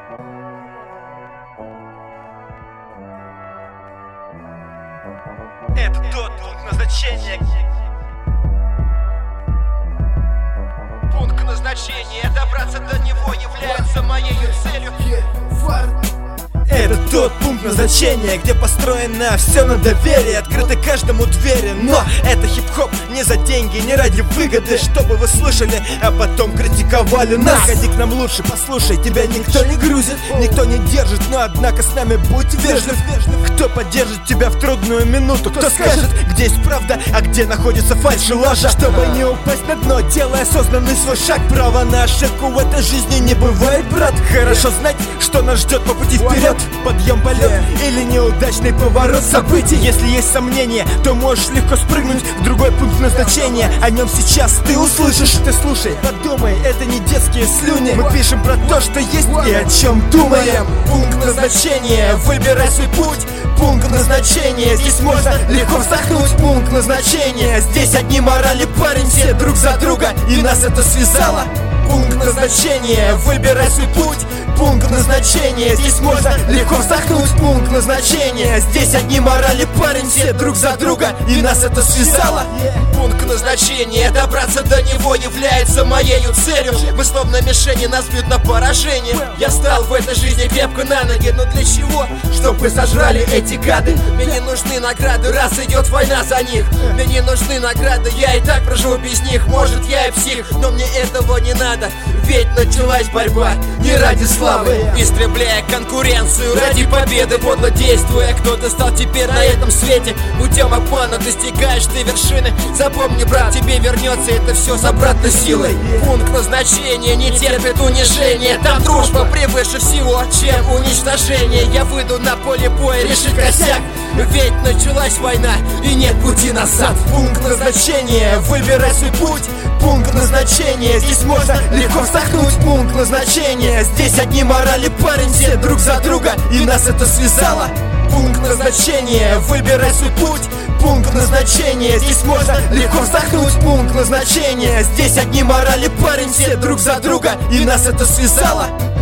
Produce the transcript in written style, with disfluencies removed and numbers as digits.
Это тот пункт назначения. Пункт назначения, добраться до него является моей целью. Это тот пункт назначения, где построено все на доверии, открыты каждому двери. Но это хип-хоп не за деньги, не ради выгоды, чтобы вы слышали, а потом критиковали нас. Ходи к нам лучше, послушай, тебя никто не грузит, никто не держит, но однако с нами будь вежлив. Кто поддержит тебя в трудную минуту, кто скажет, где есть правда, а где находится фальшь и лажа. Чтобы не упасть на дно, делай осознанный свой шаг. Права на ошибку в этой жизни не бывает, брат. Хорошо знать, что нас ждет по пути вперед. Подъем, полет или неудачный поворот событий. Если есть сомнения, то можешь легко спрыгнуть в другой пункт назначения. О нем сейчас ты услышишь. Ты слушай, подумай, это не детские слюни. Мы пишем про то, что есть и о чем думаем. Пункт назначения, выбирай свой путь. Пункт назначения, здесь можно легко вздохнуть. Пункт назначения, здесь одни морали, парень, все друг за друга, и нас это связало. Пункт назначения, выбирай свой путь. Пункт назначения, здесь можно легко вздохнуть. Пункт назначения, здесь одни морали, парень, все друг за друга, и нас это связало. Пункт назначения, добраться до него является моей целью. Мы словно мишени, нас бьют на поражение. Я встал в этой жизни крепко на ноги, но для чего? Чтобы сожрали эти гады. Мне не нужны награды, раз идет война за них. Мне не нужны награды, я и так проживу без них. Может, я и псих, но мне этого не надо. Ведь началась борьба не ради славы, истребляя конкуренцию ради победы, подло действуя. Кто-то стал теперь на этом свете. Путем обмана достигаешь ты вершины. Запомни, брат, тебе вернется это все с обратной силой. Пункт назначения не терпит унижения. Там дружба превыше всего, чем уничтожение. Я выйду на поле боя, решить косяк. Ведь началась война и нет пути назад. Пункт назначения, выбирай свой путь. Пункт назначения, здесь можно легко вздохнуть. Пункт назначения, здесь одни морали, парень, все друг за друга, и нас это связало. Пункт назначения, выбирай свой путь. Пункт назначения, здесь можно легко вздохнуть. Пункт назначения, здесь одни морали, парень, все друг за друга, и нас это связало.